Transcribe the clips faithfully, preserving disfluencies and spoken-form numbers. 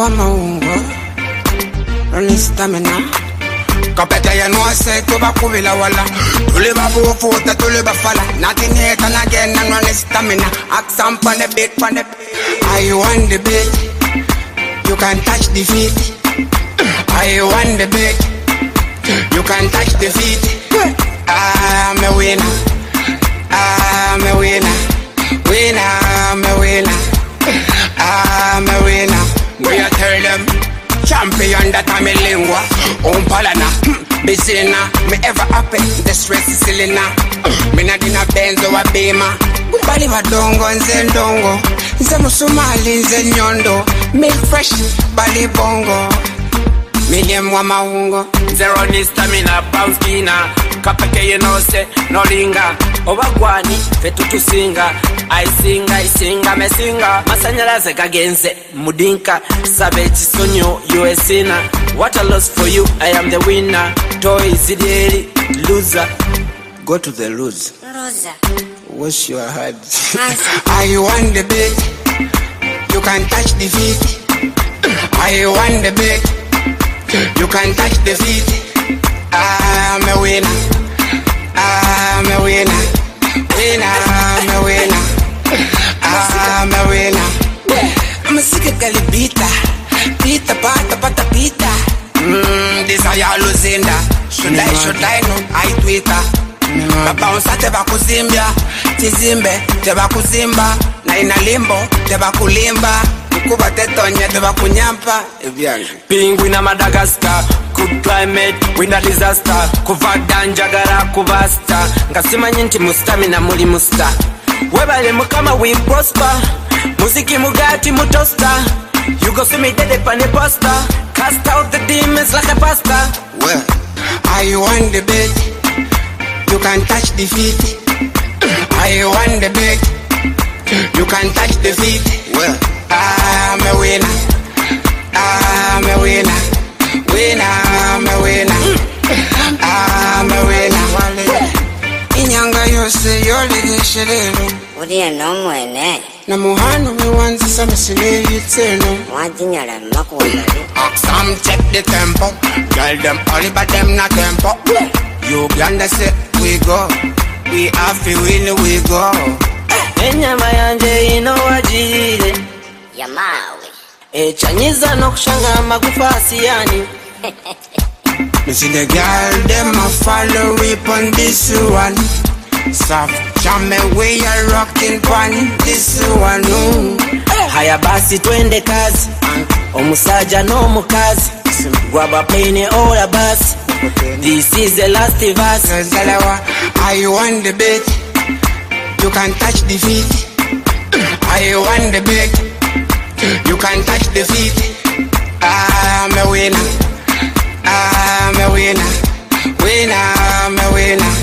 wa maungo Run stamina Kapete ya no say to ba kubila wala Tule ba bu futa tule ba fala Nothing hate and again and run stamina Accent on the beat on the I want the beat You can touch the feet I want the beat You can touch the feet I'm a winner I'm a winner Winner I'm a winner I'm a winner We are tell them Champion that I'm a lingua Umpalana Bizina Me ever happy The stress is silina Me na dina benzo wa bima Bali wa dongo nze ndongo Nze musumali nze nyondo Milk fresh Bali bongo Million wa maungo Zero ni stamina Bounce kina Kapeke you know say No linga Obagwani Fetu tusinga I sing, I sing, I singa Masanyalaze kagenze Mudinka Savage sonyo You a sinner What a loss for you I am the winner Toy zideli Loser Go to the lose Loser Wash your hands I want the beat You can touch the feet I want the beat You can touch the feet I'm a winner I'm a winner Winner I'm a winner I'm a winner I'm a sick of Galibita Pita pata pata pita Mmm Desire Luzinda Should I should I know I Twitter Kapaunsa teba kuzimbia Tizimbe teba kuzimba Na ina limbo teba kulimba Kuba tetonye teba kunyampa Penguin Madagascar Good climate Winda disaster Kuva danjagara kuvasta Ngasima nyinti mustamina muli musta Webale mukama we prosper Muziki mugati mutosta You go see me dead up on the poster Cast out the demons like a pasta Well I want the beat You can touch the feet I want the beat You can touch the feet Well I'm a winner I'm a winner Winner I'm a winner I'm a winner Inyanga yose yoligesheleru Uriya no mwene Na muhano mewanzi sana sileyi teno Wajinyala makuwari Some check the tempo Girl them all but them not tempo Uganda say we go We have to win we go Enyama yanje ino wajire Yamawe Echanyiza no kushanga magufasi yani You see the girl them a follow up on this one Soft jamme we are rocking pon this one ooh. Haya basi twende kazi Omusaja no mukazi Gwaba pene ola basi This is the last verse I want the beat You can touch the feet I want the beat You can touch the feet I'm a winner I'm a winner Winner I'm a winner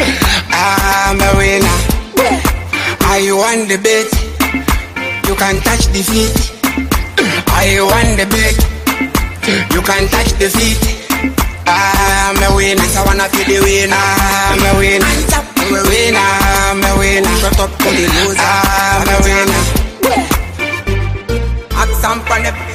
I'm a winner I want the beat You can touch the feet I want the beat You can touch the feet I'm a winner, I wanna feel the winner. I'm a winner, I'm a winner, I'm a winner. Shut up to the loser. I'm a winner. Accent on the